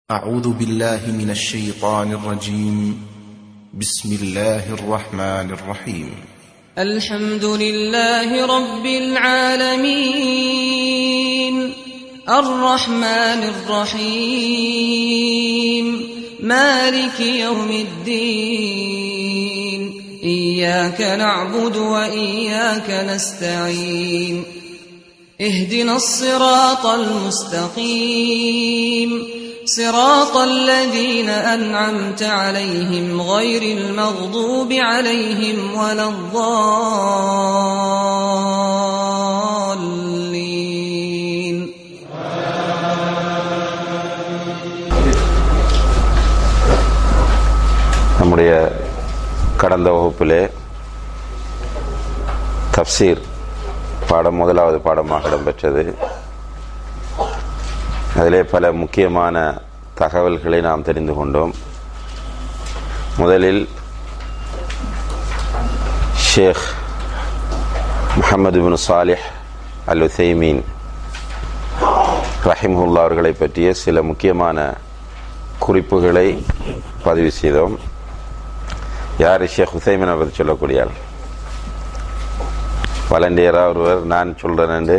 أعوذ بالله من الشيطان الرجيم. بسم الله الرحمن الرحيم. الحمد لله رب العالمين الرحمن الرحيم مالك يوم الدين إياك نعبد وإياك نستعين اهدنا الصراط المستقيم صراط الذين أنعمت عليهم غير المغضوب عليهم ولا الضالين. நம்முடைய கடந்த வகுப்பிலே தஃப்சீர் பாடம் முதலாவது பாடமாக இடம்பெற்றது. அதிலே பல முக்கியமான தகவல்களை நாம் தெரிந்து கொண்டோம். முதலில் ஷேக் முஹம்மது பின் சாலிஹ் அல் உதைமீன் ரஹிமஹுல்லா அவர்களை பற்றிய சில முக்கியமான குறிப்புகளை பதிவு செய்தோம். யார் ஷேக் உதைமீனை பற்றி சொல்லக்கூடியார்? வாலண்டியராக ஒருவர் நான் சொல்கிறேன்.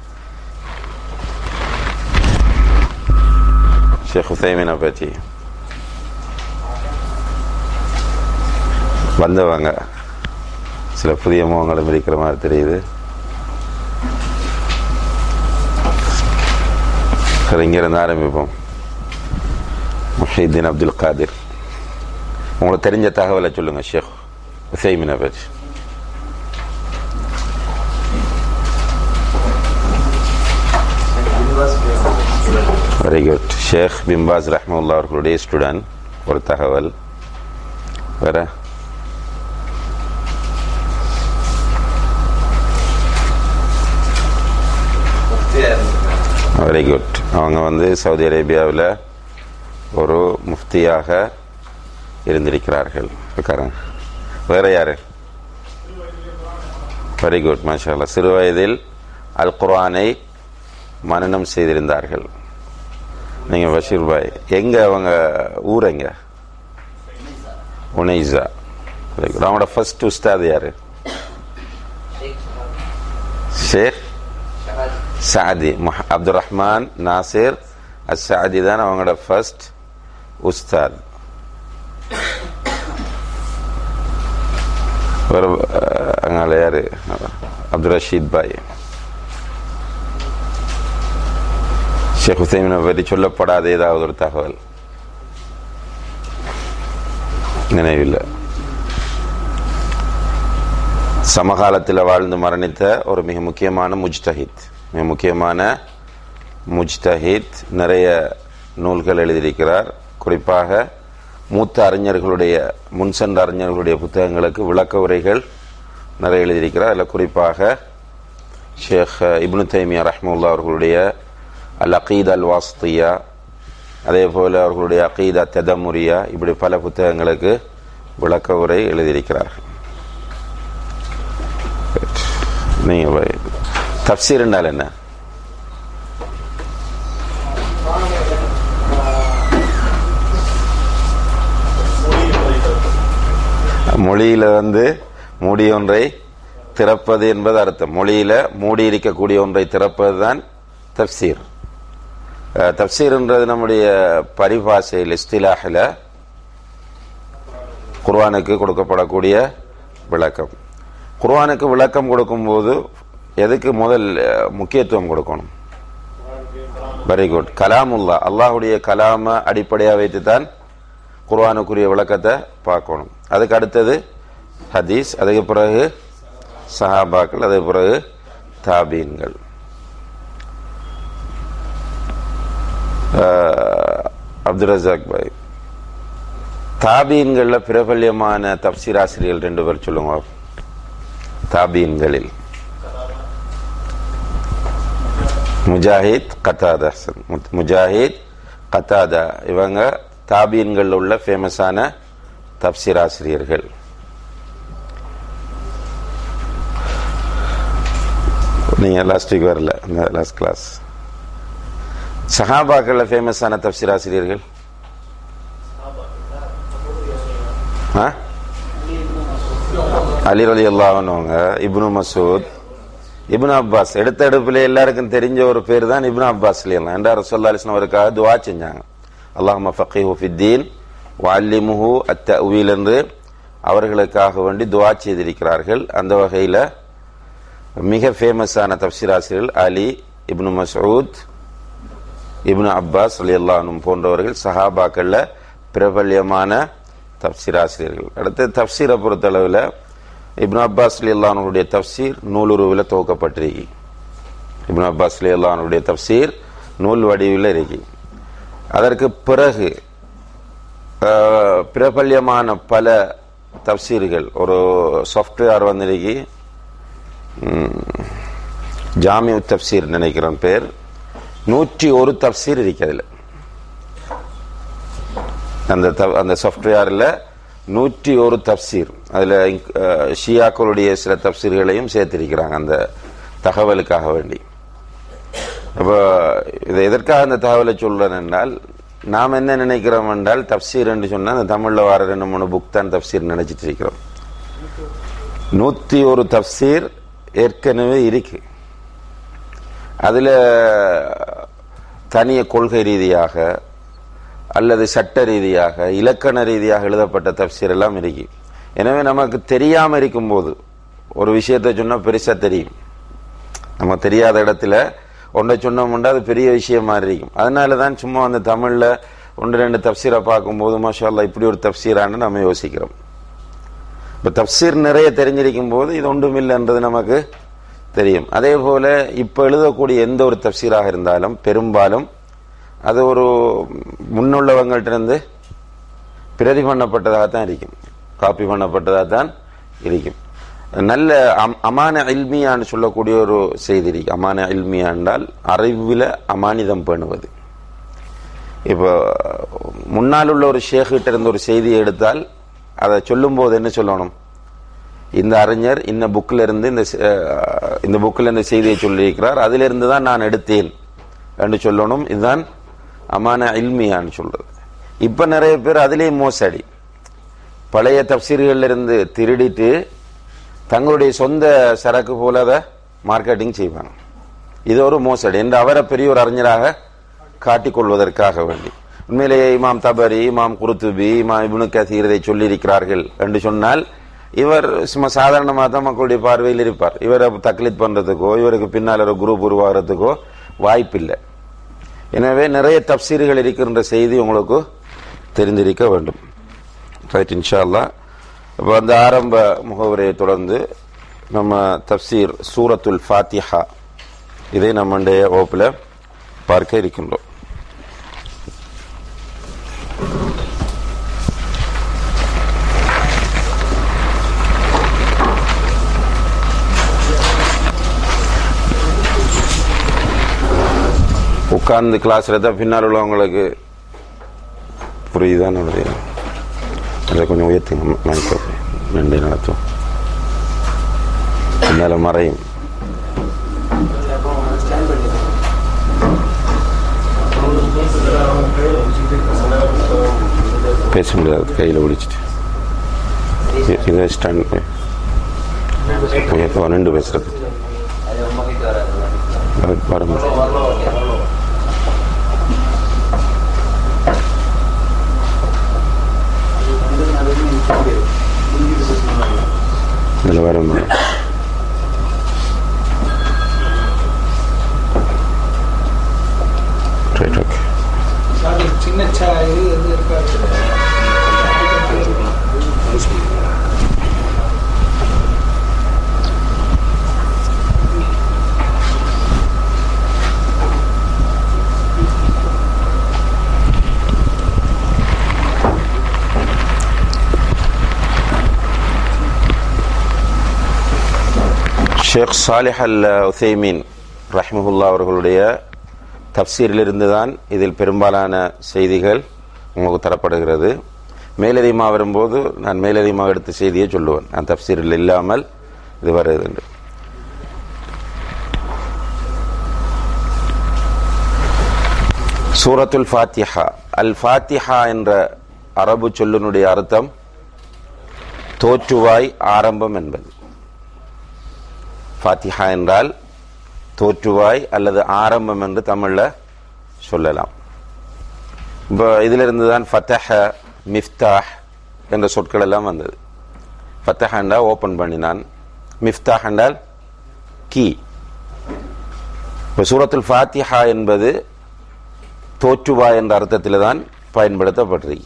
ஷேக் உதைமீனை பற்றி வந்தவங்க சில புதிய முகங்களும் இருக்கிற மாதிரி தெரியுது. இங்கிருந்து ஆரம்பிப்போம். முஹிதீன் அப்துல் காதிர், உங்களுக்கு தெரிஞ்ச தகவலை சொல்லுங்க ஷேக் உதைமீனை பற்றி. Very good. ஷேக் பின் பாஸ் ரஹ்மத்துல்லாஹி அவர்களுடைய ஸ்டூடெண்ட். ஒரு தகவல் வேற? Very good. அவங்க சவுதி அரேபியாவில் ஒரு முஃப்தியாக இருந்திருக்கிறார்கள். வேற யாரு? வெரி குட், மாஷா அல்லாஹ். சிறு வயதில் அல் குர்ஆனை மனனம் செய்திருந்தார்கள். நீங்க பஷீர் பாய், எங்க அவங்க ஊர் எங்க? உனைசா. அவங்களோட ஃபர்ஸ்ட் உஸ்தாத் யாரு? ஷேக் சாதி அப்துல் ரஹ்மான் நாசிர் அஸ்ஸாதி தான் அவங்களோட ஃபர்ஸ்ட் உஸ்தாத். அங்கால யாரு? அப்துல் ரஷீத் பாய். ஷேக் உதைமீனை பற்றி சொல்லப்படாத ஏதாவது ஒரு தகவல் நினைவில்லை. சமகாலத்தில் வாழ்ந்து மரணித்த ஒரு மிக முக்கியமான முஜ்தஹித் நிறைய நூல்கள் எழுதியிருக்கிறார். குறிப்பாக மூத்த அறிஞர்களுடைய, முன் சென்ற அறிஞர்களுடைய புத்தகங்களுக்கு விளக்க உரைகள் நிறைய எழுதியிருக்கிறார். அதில் குறிப்பாக ஷேக் இப்னு தைமியா ரஹ்மத்துல்லாஹி அவர்களுடைய அல் அகீதா அல் வாஸ்தியா, அதே போல அவர்களுடைய அகீதா ததமுரியா, இப்படி பல புத்தகங்களுக்கு விளக்க உரை எழுதியிருக்கிறார்கள். நீங்க தஃப்சீர் என்றால் என்ன? மொழியில மூடிய ஒன்றை திறப்பது என்பது அர்த்தம். மொழியில மூடி இருக்கக்கூடிய ஒன்றை திறப்பது தான் தஃப்சீர். தஃப்சீர்ன்றது நம்முடைய பரிபாஷையில், இஸ்திலாஹில் குர்ஆனுக்கு கொடுக்கப்படக்கூடிய விளக்கம். குர்ஆனுக்கு விளக்கம் கொடுக்கும்போது எதுக்கு முதல் முக்கியத்துவம் கொடுக்கணும்? Very good. கலாமுல்லா, அல்லாஹுடைய கலாம அடிப்படையாக வைத்து தான் குர்ஆனுக்குரிய விளக்கத்தை பார்க்கணும். அதுக்கு அடுத்தது ஹதீஸ், அதுக்கு பிறகு சஹாபாக்கள், அதுக்கு பிறகு தாபீன்கள். அப்துல் ரஸாக் பாய், தாபீன்கள்ல பிரபல்யமான தஃப்சீர் ஆசிரியர்கள் 2 பேர் சொல்லுங்க. தாபீன்களில் முஜாஹித், கத்தாதா. முஜாஹித், கத்தாதா, இவங்க தாபீன்கள் உள்ள ஃபேமஸான தஃப்சீர் ஆசிரியர்கள். நீங்க லாஸ்ட் வீக் வரல, லாஸ்ட் கிளாஸ். சஹாபாக்கள்ல ஃபேமஸான தஃப்சீர் ஆசிரியர்கள் அலி ரலியல்லாஹு அன்ஹு, இப்னு மசூத், இப்னு அப்பாஸ். எடுத்த எடுப்பிலே எல்லாருக்கும் தெரிஞ்ச ஒரு பேர் தான் இப்னு அப்பாஸ் ரலியல்லாஹு அன்ஹு. ரசூலுல்லாஹி அலைஹி வஸல்லம் அவருக்காக துஆ செஞ்சாங்க. அல்லாஹும்ம ஃபக்கீஹு ஃபித்தீன் வஅல்லிமுஹு அத்தஅவீல் என்று அவர்களுக்காக வேண்டி துஆ செய்திருக்கிறார்கள். அந்த வகையில் மிக ஃபேமஸான தஃப்சீர் ஆசிரியர்கள் அலி, இப்னு மஸ்ஊத், இப்னு அப்பாஸ் ரலியல்லாஹு அன்ஹு போன்றவர்கள் சஹாபாக்கள்ல பிரபல்யமான தஃப்சீர் ஆசிரியர்கள். அடுத்து தஃப்சீரை பொறுத்தளவில் இப்னு அப்பாஸ் ரலியல்லாஹு அன்ஹுடைய தஃப்சீர் நூலுருவில் துவக்கப்பட்டிருக்கு. இப்னு அப்பாஸ் ரலியல்லாஹு அன்ஹுடைய தஃப்சீர் நூல் வடிவில் இருக்கு. அதற்கு பிறகு பிரபல்யமான பல தஃப்சீர்கள் ஒரு சாஃப்ட்வேர் வந்திருக்கு, ஜாமிஉ தஃப்சீர் நினைக்கிறேன் பேர். 101 தஃப்சீர் இருக்கு. அதில் அந்த சாஃப்ட்வேரில் 101 தஃப்சீர். அதில் ஷியாக்களுடைய சில தஃப்சீர்களையும் சேர்த்திருக்கிறாங்க அந்த தகவலுக்காக வேண்டி. அப்போ இதை எதற்காக அந்த தகவலை சொல்றேன் என்றால், நாம் என்ன நினைக்கிறோம் என்றால் தஃப்சீர் என்று சொன்னால் அந்த தமிழில் வர 2-3 புக் தான் தஃப்சீர் நினைச்சிட்டு இருக்கிறோம். 101 தஃப்சீர் ஏற்கனவே இருக்கு. அதில் தனிய கொள்கை ரீதியாக அல்லது சட்ட ரீதியாக இலக்கண ரீதியாக எழுதப்பட்ட தஃப்சீர் எல்லாம் இருக்கு. எனவே நமக்கு தெரியாமல் இருக்கும்போது ஒரு விஷயத்தை சொன்னால் பெருசாக தெரியும். நம்ம தெரியாத இடத்துல ஒன்றை சொன்னோம்னா அது பெரிய விஷயம் மாதிரி இருக்கும். அதனால தான் சும்மா அந்த தமிழில் 1-2 தஃப்சீரை பார்க்கும்போது மாஷா அல்லாஹ் இப்படி ஒரு தஃப்சீரான்னு நம்ம யோசிக்கிறோம். இப்போ தஃப்சீர் நிறைய தெரிஞ்சிருக்கும் போது இது ஒன்றுமில்லைன்றது நமக்கு தெரியும். அதே போல இப்போ எழுதக்கூடிய எந்த ஒரு தஃப்சீராக இருந்தாலும் பெரும்பாலும் அது ஒரு முன்னுள்ளவங்கள்ட்ட இருந்து பிரதி பண்ணப்பட்டதாக தான் இருக்கும், காப்பி பண்ணப்பட்டதாக தான் இருக்கும். நல்ல அமான இல்மியான்னு சொல்லக்கூடிய ஒரு செய்தி இருக்கு. அமான இல்மியா என்றால் அறிவில் அமானிதம் பண்ணுவது. இப்போ முன்னால் உள்ள ஒரு ஷேக்கிட்ட இருந்து ஒரு செய்தியை எடுத்தால் அதை சொல்லும் போது என்ன சொல்லணும், இந்த அறிஞர் இந்த புக்கில் இருந்து இந்த புக்கில் இந்த செய்தியை சொல்லியிருக்கிறார், அதிலிருந்து தான் நான் எடுத்தேன் என்று சொல்லணும். இதுதான் அமான இல்மியான்னு சொல்றது. இப்ப நிறைய பேர் அதிலேயே மோசடி, பழைய தஃப்சீர்கள் இருந்து திருடிட்டு தங்களுடைய சொந்த சரக்கு போல அதை மார்க்கெட்டிங் செய்வாங்க. இது ஒரு மோசடி என்று அவரை பெரிய ஒரு அறிஞராக காட்டிக்கொள்வதற்காக வேண்டி. உண்மையிலேயே இமாம் தபரி, இமாம் குருத்துபி, இமாம் இப்னு கதீர் இதை சொல்லியிருக்கிறார்கள் என்று சொன்னால் இவர் சும்மா சாதாரணமாக தான் மக்களுடைய பார்வையில் இருப்பார். இவரை தக்லீத் பண்றதுக்கோ இவருக்கு பின்னால் ஒரு குரூப் உருவாகிறதுக்கோ வாய்ப்பில்லை. எனவே நிறைய தஃப்சீர்கள் இருக்கின்ற செய்தி உங்களுக்கு தெரிந்திருக்க வேண்டும். ரைட், இன்ஷா அல்லாஹ். இப்போ அந்த ஆரம்ப முகவரையை தொடர்ந்து நம்ம தஃப்சீர் சூரத்துல் ஃபாத்திஹா இதை நம்முடைய வகுப்பில் பார்க்க இருக்கின்றோம். உட்கார்ந்து கிளாஸ் எடுத்தால் பின்னால் உள்ளவங்களுக்கு புரியுதான் நடத்துங்க. அதை கொஞ்சம் உயர்த்துங்க, மைக்கை நன்றி நடத்தும், பின்னால மறையும். பேச முடியாது, கையில் ஒழிச்சிட்டு இதை ஸ்டாண்ட் நின்று பேசுறது வர இதில் வர சின்ன ஷேக் சாலிஹ் அல் உசைமீன் ரஹ்மஹுல்லா அவர்களுடைய தஃப்சீரிலிருந்து தான் இதில் பெரும்பாலான செய்திகள் உங்களுக்கு தரப்படுகிறது. மேலதிகமாக வரும்போது நான் மேலதிகமாக எடுத்த செய்தியை சொல்லுவேன், நான் தஃப்சீரில் இல்லாமல் இது வருது. சூரத்துல் ஃபாத்திஹா. அல் ஃபாத்திஹா என்ற அரபு சொல்லினுடைய அர்த்தம் தோற்றுவாய், ஆரம்பம் என்பது. ஃபாத்திஹா என்றால் தோற்றுவாய் அல்லது ஆரம்பம் என்று தமிழ்ல சொல்லலாம். இப்போ இதிலிருந்து தான் ஃபத்தஹ, மிஃப்தாஹ் என்ற சொற்கள் எல்லாம் வந்தது. ஃபத்தஹ் என்றால் ஓப்பன் பண்ணினான், மிஃப்தாஹ் என்றால் கீ. இப்போ சூரத்துல் ஃபாத்திஹா என்பது தோற்றுவாய் என்ற அர்த்தத்தில் தான் பயன்படுத்தப்படுறது.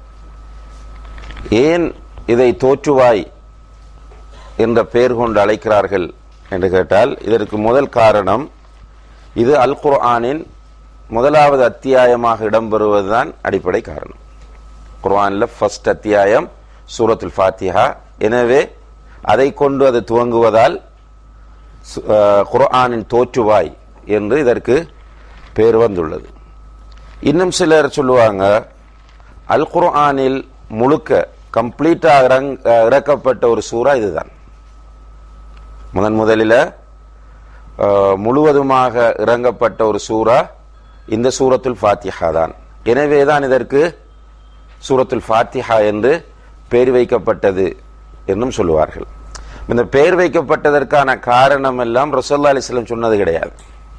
ஏன் இதை தோற்றுவாய் என்ற பெயர் கொண்டு அழைக்கிறார்கள் என்று கேட்டால், இதற்கு முதல் காரணம், இது அல் குர்ஆனின் முதலாவது அத்தியாயமாக இடம்பெறுவதுதான் அடிப்படை காரணம். குர்ஆனில் ஃபர்ஸ்ட் அத்தியாயம் சூரத்துல் ஃபாத்திஹா. எனவே அதை கொண்டு அது துவங்குவதால் குர்ஆனின் தோற்றுவாய் என்று இதற்கு பெயர் வந்துள்ளது. இன்னும் சிலர் சொல்லுவாங்க, அல் குர்ஆனில் முழுக்க கம்ப்ளீட்டாக இறக்கப்பட்ட ஒரு சூரா இதுதான். முதலில் முழுவதுமாக இறங்கப்பட்ட ஒரு சூரா இந்த சூரத்துல் ஃபாத்திஹா தான். எனவே தான் இதற்கு சூரத்துல் ஃபாத்திஹா என்று பெயர் வைக்கப்பட்டது என்றும் சொல்லுவார்கள். இந்த பெயர் வைக்கப்பட்டதற்கான காரணம் எல்லாம் ரசூலுல்லாஹி அலைஹி வஸல்லம் சொன்னது கிடையாது.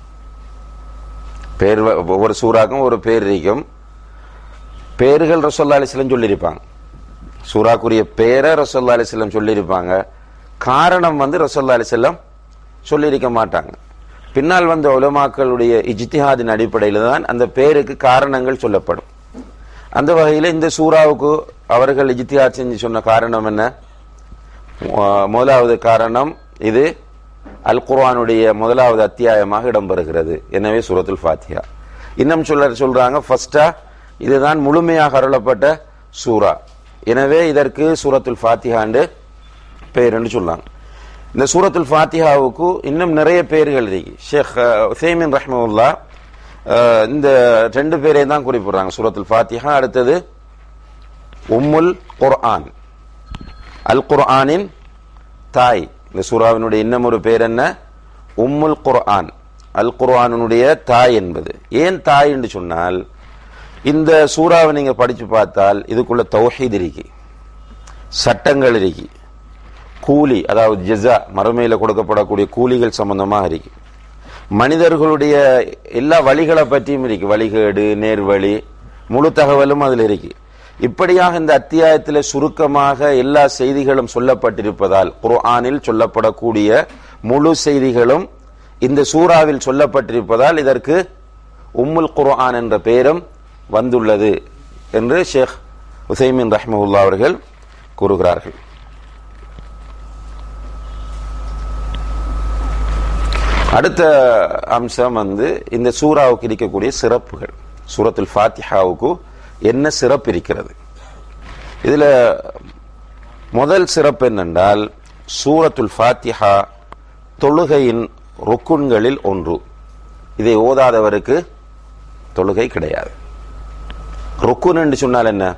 பேர் ஒவ்வொரு சூறாக்கும் ஒரு பேர் இருக்கும். பேர்கள் ரசூலுல்லாஹி அலைஹி வஸல்லம் சொல்லியிருப்பாங்க. சூறாக்குரிய பேரை ரசூலுல்லாஹி அலைஹி வஸல்லம் சொல்லியிருப்பாங்க. காரணம் ரசூலுல்லாஹி அலைஹி வஸல்லம் சொல்லியிருக்க மாட்டாங்க. பின்னால் வந்த உலமாக்களுடைய இஜ்திஹாதின் அடிப்படையில் தான் அந்த பேருக்கு காரணங்கள் சொல்லப்படும். அந்த வகையில் இந்த சூறாவுக்கு அவர்கள் இஜ்திஹாத் செஞ்சு சொன்ன காரணம் என்ன? முதலாவது காரணம், இது அல் குர்ஆனுடைய முதலாவது அத்தியாயமாக இடம்பெறுகிறது, எனவே சூரத்துல் ஃபாத்திஹா. இன்னும் சொல்றாங்க, ஃபர்ஸ்டா இதுதான் முழுமையாக அருளப்பட்ட சூரா, எனவே இதற்கு சூரத்துல் ஃபாத்திஹா என்று பெயர் என்று சொன்னாங்க. இந்த சூரத்துல் ஃபாத்திஹாவுக்கு இன்னும் நிறைய பெயர்கள் இருக்கு. ஷேக் உசைமின் ரஹ்மத்துல்லாஹ் இந்த ரெண்டு பேரையும் தான் குறிப்பிடுறாங்க. சூரத்துல் ஃபாத்திஹா, அடுத்தது உம்முல் குர்ஆன், அல் குர்ஆனின் தாய். இந்த சூராவினுடைய இன்னும் ஒரு பேர் என்ன? உம்முல் குர்ஆன், அல் குர்ஆனுடைய தாய் என்பது. ஏன் தாய் என்று சொன்னால், இந்த சூறாவை நீங்க படிச்சு பார்த்தால் இதுக்குள்ள தௌஹீத் இருக்கு, சட்டங்கள் இருக்கு, கூலி அதாவது ஜஸா மறுமையில கொடுக்கப்படக்கூடிய கூலிகள் சம்பந்தமாக இருக்கு, மனிதர்களுடைய எல்லா வழிகளை பற்றியும் இருக்கு, வழிகேடு, நேர்வழி, முழு தகவலும் அதில் இருக்கு. இப்படியாக இந்த அத்தியாயத்தில் சுருக்கமாக எல்லா செய்திகளும் சொல்லப்பட்டிருப்பதால், குர்ஆனில் சொல்லப்படக்கூடிய முழு செய்திகளும் இந்த சூறாவில் சொல்லப்பட்டிருப்பதால் இதற்கு உம்முல் குர்ஆன் என்ற பெயரும் வந்துள்ளது என்று ஷேக் உசைமின் ரஹ்மத்துல்லாஹ் அவர்கள் கூறுகிறார்கள். அடுத்த அம்சம் இந்த சூறாவுக்கு இருக்கக்கூடிய சிறப்புகள். சூரத்துல் ஃபாத்திஹாவுக்கு என்ன சிறப்பு இருக்கிறது? இதுல முதல் சிறப்பு என்னென்றால், சூரத்துல் ஃபாத்திஹா தொழுகையின் ருக்குன்களில் ஒன்று. இதை ஓதாதவருக்கு தொழுகை கிடையாது. ருக்குன் என்று சொன்னால் என்ன?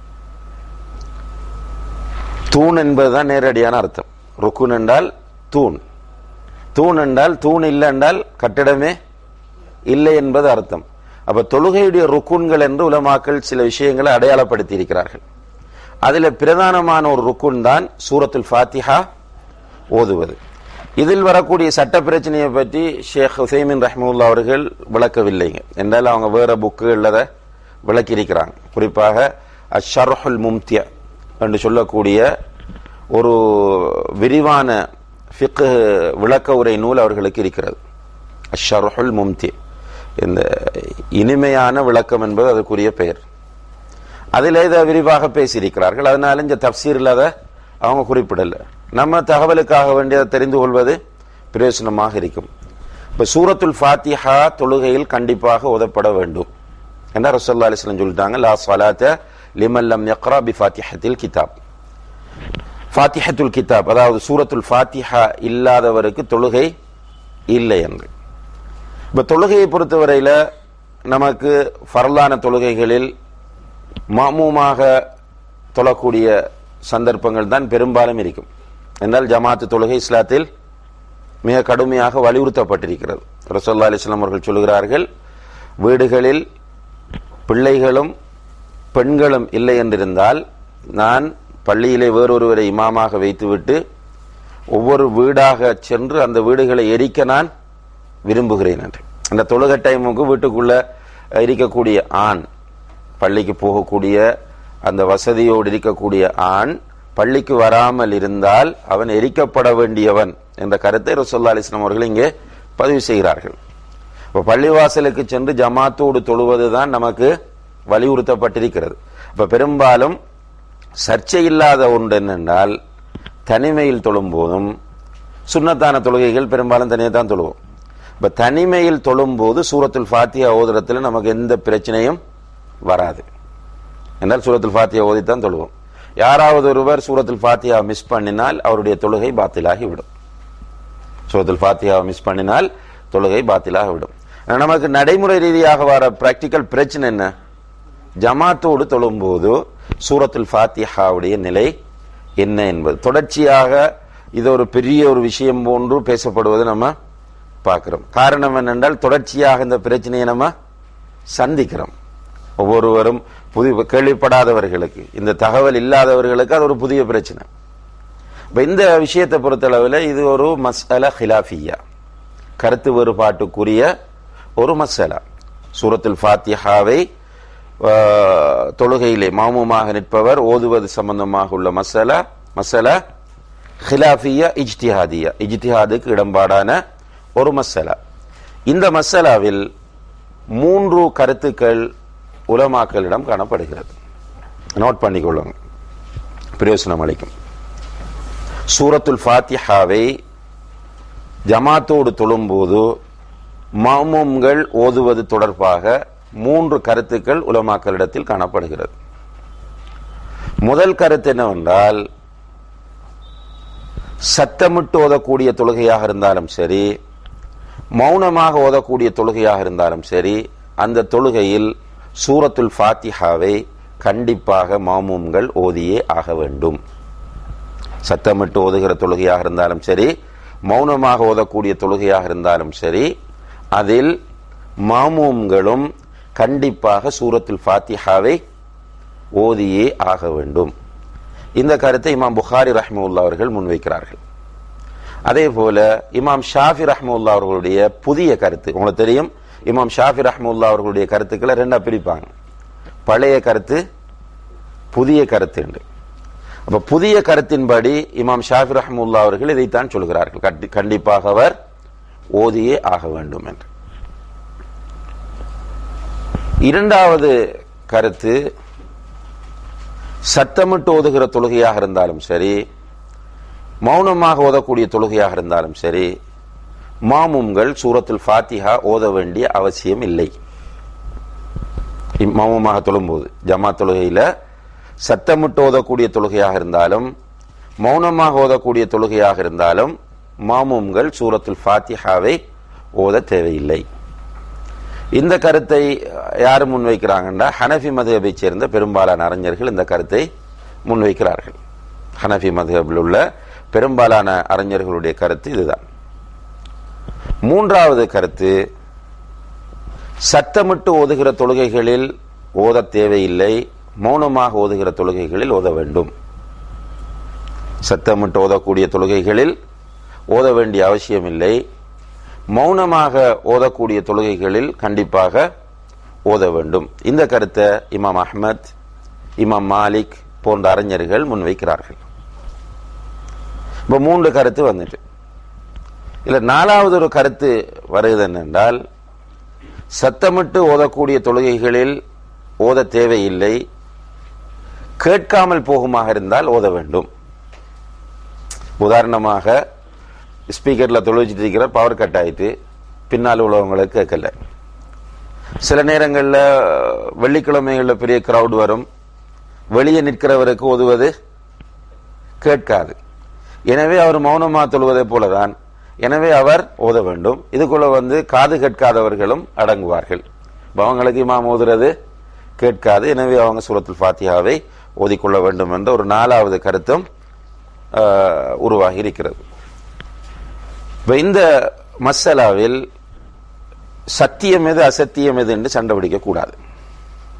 தூண் என்பதுதான் நேரடியான அர்த்தம். ருக்குன் என்றால் தூண், தூண் என்றால் தூண் இல்லை என்றால் கட்டிடமே இல்லை என்பது அர்த்தம். அப்ப தொழுகையுடைய ருக்குன்கள் என்று உலமாக்கள் சில விஷயங்களை அடையாளப்படுத்தி இருக்கிறார்கள். அதில் பிரதானமான ஒரு ருக்குன் தான் சூரத்துல் ஃபாத்திஹா ஓதுவது. இதில் வரக்கூடிய சட்ட பிரச்சனையை பற்றி ஷேக் உசைமின் ரஹ்மத்துல்லாஹ் அவர்கள் விளக்கவில்லைங்க. என்றால் அவங்க வேற புக்குகளில் அதை விளக்கியிருக்கிறாங்க. குறிப்பாக அஷ்ஷர்ஹுல் மும்திய என்று சொல்லக்கூடிய ஒரு விரிவான ஃபிக்ஹ் விளக்க உரை நூல் அவர்களுக்கு இருக்கிறது. அஷ்ஷர்ஹுல் மும்தி, இந்த இனிமையான விளக்கம் என்பது அதற்குரிய பெயர். அதில் இதை விரிவாக பேசியிருக்கிறார்கள். அதனால இந்த தப்சீரில் அதை அவங்க குறிப்பிடலை. நம்ம தகவலுக்காக வேண்டியதை தெரிந்து கொள்வது பிரயோசனமாக இருக்கும். இப்போ சூரத்துல் ஃபாத்திஹா தொழுகையில் கண்டிப்பாக ஓதப்பட வேண்டும் என்ன ரசூலுல்லாஹி அலைஹி வஸல்லம் சொல்லிட்டாங்க. லா ஸலாத லிமன் லம் யக்ரா பி ஃபாத்திஹத்தில் கிதாப். ஃபாத்திஹத்துல் கிதாப் அதாவது சூரத்துல் ஃபாத்திஹா இல்லாதவருக்கு தொழுகை இல்லை என்று. இப்போ தொழுகையை பொறுத்தவரையில் நமக்கு ஃபர்லான தொழுகைகளில் மாமூமாக தொழக்கூடிய சந்தர்ப்பங்கள் தான் பெரும்பாலும் இருக்கும். என்றால் ஜமாத்து தொழுகை இஸ்லாத்தில் மிக கடுமையாக வலியுறுத்தப்பட்டிருக்கிறது. ரசூலுல்லாஹி அலைஹி வஸல்லம் அவர்கள் சொல்கிறார்கள், வீடுகளில் பிள்ளைகளும் பெண்களும் இல்லை என்றிருந்தால் நான் பள்ளியிலே வேறொருவரை இமாமாக வைத்துவிட்டு ஒவ்வொரு வீடாக சென்று அந்த வீடுகளை எரிக்க நான் விரும்புகிறேன் என்று. அந்த தொழுகை டைமுக்கு வீட்டுக்குள்ள இருக்கக்கூடிய ஆண், பள்ளிக்கு போகக்கூடிய அந்த வசதியோடு இருக்கக்கூடிய ஆண் பள்ளிக்கு வராமல் இருந்தால் அவன் எரிக்கப்பட வேண்டியவன் என்ற கருத்தை ரசூலுல்லாஹி அலைஹி வஸல்லம் அவர்கள் இங்கே பதிவு செய்கிறார்கள். இப்போ பள்ளிவாசலுக்கு சென்று ஜமாத்தோடு தொழுவதுதான் நமக்கு வலியுறுத்தப்பட்டிருக்கிறது. இப்ப பெரும்பாலும் சர்ச்சை இல்லாத ஒன்று என்னென்றால், தனிமையில் தொழும் போதும் சுன்னத்தான தொழுகைகள் பெரும்பாலும் தனியாக தான் தொழுவோம். இப்ப தனிமையில் தொழும் போது சூரத்துல் ஃபாத்திஹா ஓதுறதுல நமக்கு எந்த பிரச்சனையும் வராது. என்றால் சூரத்துல் ஃபாத்திஹா ஓதித்தான் தொழுவோம். யாராவது ஒருவர் சூரத்துல் ஃபாத்திஹா மிஸ் பண்ணினால் அவருடைய தொழுகை பாத்திலாகி விடும். சூரத்துல் ஃபாத்திஹா மிஸ் பண்ணினால் தொழுகை பாத்திலாக விடும். நமக்கு நடைமுறை ரீதியாக வர பிராக்டிக்கல் பிரச்சனை என்ன? ஜமாத்தோடு தொழும் போது சூரத்துல் ஃபாத்திஹாவுடைய நிலை என்ன என்பது தொடர்ச்சியாக இது ஒரு பெரிய ஒரு விஷயம் போன்று பேசப்படுவது நம்ம பார்க்கிறோம். காரணம் என்னென்றால், தொடர்ச்சியாக இந்த பிரச்சனையை நம்ம சந்திக்கிறோம். ஒவ்வொருவரும் கேள்விப்படாதவர்களுக்கு, இந்த தகவல் இல்லாதவர்களுக்கு அது ஒரு புதிய பிரச்சனை. இந்த விஷயத்தை பொறுத்தளவில் இது ஒரு மஸ்அலா ஹிலாஃபியா, கருத்து வேறுபாட்டுக்குரிய ஒரு மஸ்அலா. சூரத்துல் ஃபாத்திஹாவை தொழுகையிலே மாமுமாக நிற்பவர் ஓதுவது சம்பந்தமாக உள்ள மஸ்அலா ஹிலாஃபியா இஜ்திஹாதியா, இஜ்திஹாதுக்கு இடம்பாடான ஒரு மஸ்அலா. இந்த மஸ்அலாவில் 3 கருத்துக்கள் உலமாக்களிடம் காணப்படுகிறது. நோட் பண்ணிக்கொள்ளுங்க, பிரயோசனம் அளிக்கும். சூரத்துல் ஃபாத்திஹாவை ஜமாத்தோடு தொழும்போது மாமும்கள் ஓதுவது தொடர்பாக 3 கருத்துக்கள் உலமாக்களிடத்தில் காணப்படுகிறது. முதல் கருத்து என்னவென்றால், சத்தமிட்டு ஓதக்கூடிய தொழுகையாக இருந்தாலும் சரி, மௌனமாக ஓதக்கூடிய தொழுகையாக இருந்தாலும் சரி, அந்த தொழுகையில் சூரத்துல் ஃபாத்திஹாவை கண்டிப்பாக மாமும்கள் ஓதியே ஆக வேண்டும். சத்தமிட்டு ஓதுகிற தொழுகையாக இருந்தாலும் சரி, மௌனமாக ஓதக்கூடிய தொழுகையாக இருந்தாலும் சரி, அதில் மாமும்களும் கண்டிப்பாக சூரத்துல் ஃபாத்திஹாவை ஓதியே ஆக வேண்டும். இந்த கருத்தை இமாம் புகாரி ரஹ்மத்துல்லாஹி அவர்கள் முன்வைக்கிறார்கள். அதே போல இமாம் ஷாஃபி ரஹ்மத்துல்லாஹி அவர்களுடைய புதிய கருத்து, உங்களுக்கு தெரியும், இமாம் ஷாஃபி ரஹ்மத்துல்லாஹி அவர்களுடைய கருத்துக்களை 2ஆ பிரிப்பாங்க. பழைய கருத்து, புதிய கருத்து என்று. அப்ப புதிய கருத்தின்படி இமாம் ஷாஃபி ரஹ்மத்துல்லாஹி அவர்கள் இதைத்தான் சொல்கிறார்கள், கண்டிப்பாக அவர் ஓதியே ஆக வேண்டும் என்று. இரண்டாவது கருத்து, சத்தமிட்டு ஓதுகிற தொழுகையாக இருந்தாலும் சரி, மௌனமாக ஓதக்கூடிய தொழுகையாக இருந்தாலும் சரி, மாமும்கள் சூரத்துல் ஃபாத்திஹா ஓத வேண்டிய அவசியம் இல்லை. மாமுமாக தொழும்போது ஜமாத் தொழுகையில சத்தமிட்டு ஓதக்கூடிய தொழுகையாக இருந்தாலும் மௌனமாக ஓதக்கூடிய தொழுகையாக இருந்தாலும் மாமும்கள் சூரத்துல் ஃபாத்திஹாவை ஓத தேவையில்லை. இந்த கருத்தை யார் முன்வைக்கிறாங்கன்னா, ஹனஃபி மதுஹபை சேர்ந்த பெரும்பாலான அறிஞர்கள் இந்த கருத்தை முன்வைக்கிறார்கள். ஹனஃபி மதுஹபில் உள்ள பெரும்பாலான அறிஞர்களுடைய கருத்து இதுதான். மூன்றாவது கருத்து, சத்தமிட்டு ஓதுகிற தொழுகைகளில் ஓத தேவையில்லை, மௌனமாக ஓதுகிற தொழுகைகளில் ஓத வேண்டும். சத்தமிட்டு ஓதக்கூடிய தொழுகைகளில் ஓத வேண்டிய அவசியம் இல்லை, மௌனமாக ஓதக்கூடிய தொழுகைகளில் கண்டிப்பாக ஓத வேண்டும். இந்த கருத்தை இமாம் அஹ்மத், இமாம் மாலிக் போன்ற அறிஞர்கள் முன்வைக்கிறார்கள். இப்போ 3 கருத்து வந்துட்டு, இல்ல 4வது ஒரு கருத்து வருகிறது என்னென்றால், சத்தமிட்டு ஓதக்கூடிய தொழுகைகளில் ஓத தேவையில்லை, கேட்காமல் போகுமாக இருந்தால் ஓத வேண்டும். உதாரணமாக ஸ்பீக்கர்ல தொழுவிச்சிட்டு இருக்கிற பவர் கட் ஆயிட்டு பின்னால் உள்ளவங்களுக்கு கேட்கல. சில நேரங்களில் வெள்ளிக்கிழமைகளில் பெரிய கிரவுட் வரும், வெளியே நிற்கிறவருக்கு ஓதுவது கேட்காது. எனவே அவர் மௌனமா தொழுவதை போலதான், எனவே அவர் ஓத வேண்டும். இதுக்குள்ள காது கேட்காதவர்களும் அடங்குவார்கள். அவங்களுக்கு இமாம் ஓதுறது கேட்காது, எனவே அவங்க சூரத்துல் ஃபாத்திஹாவை ஓதிக்கொள்ள வேண்டும் என்ற ஒரு 4வது கருத்தும் உருவாகி இருக்கிறது. இந்த மஸ்ஸலாவில் சத்தியம் எது அசத்தியம் எது என்று சண்டை பிடிக்க கூடாது.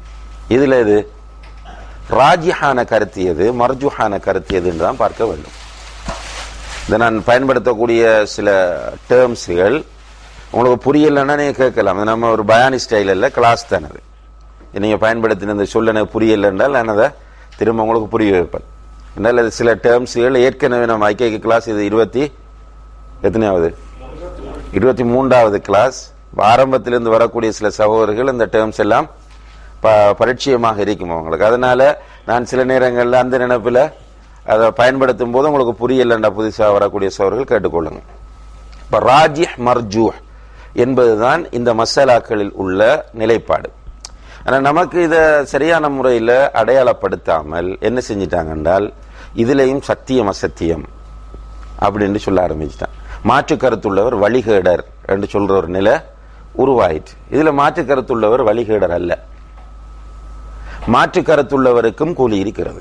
இதுல இது ராஜிஹான கருத்து எது, மர்ஜுஹான கருத்து எதுன்னு தான் பார்க்க வேண்டும். இதை நான் பயன்படுத்தக்கூடிய சில டேர்ம்ஸ்கள் உங்களுக்கு புரியலைன்னா நீங்க கேட்கலாம். நம்ம ஒரு பயானி ஸ்டைல் இல்லை, கிளாஸ் தானே. அது நீங்க பயன்படுத்தின இந்த சொல்ல எனக்கு புரியலை என்றால் நான் அதை திரும்ப உங்களுக்கு புரிய வைப்பேன். என்னால் அது சில டேர்ம்ஸ்கள் ஏற்கனவே நம்ம ஐக்கிய கிளாஸ் இது 23வது கிளாஸ். ஆரம்பத்திலிருந்து வரக்கூடிய சில சகோதரர்கள் இந்த டேர்ம்ஸ் எல்லாம் பரிச்சயமாக இருக்கும் அவங்களுக்கு. அதனால நான் சில நேரங்களில் அந்த நினைப்பில் அதை பயன்படுத்தும் போது உங்களுக்கு புரியலண்டா புதுசாக வரக்கூடிய சகோதரர்கள் கேட்டுக்கொள்ளுங்க. இப்ப ராஜிஹ் மர்ஜூஹ் என்பதுதான் இந்த மசாலாக்களில் உள்ள நிலைப்பாடு. ஆனால் நமக்கு இதை சரியான முறையில் அடையாளப்படுத்தாமல் என்ன செஞ்சிட்டாங்க என்றால் இதுலேயும் சத்தியம் அசத்தியம் அப்படின்னு சொல்ல ஆரம்பிச்சிட்டான். மாற்று கருத்துள்ளவர் வழிகேடர் என்று சொல்ற ஒரு நிலை உருவாயிற்று. இதுல மாற்று கருத்துள்ளவர் வழிகேடர் அல்ல, மாற்று கருத்துள்ளவருக்கும் கூலி இருக்கிறது.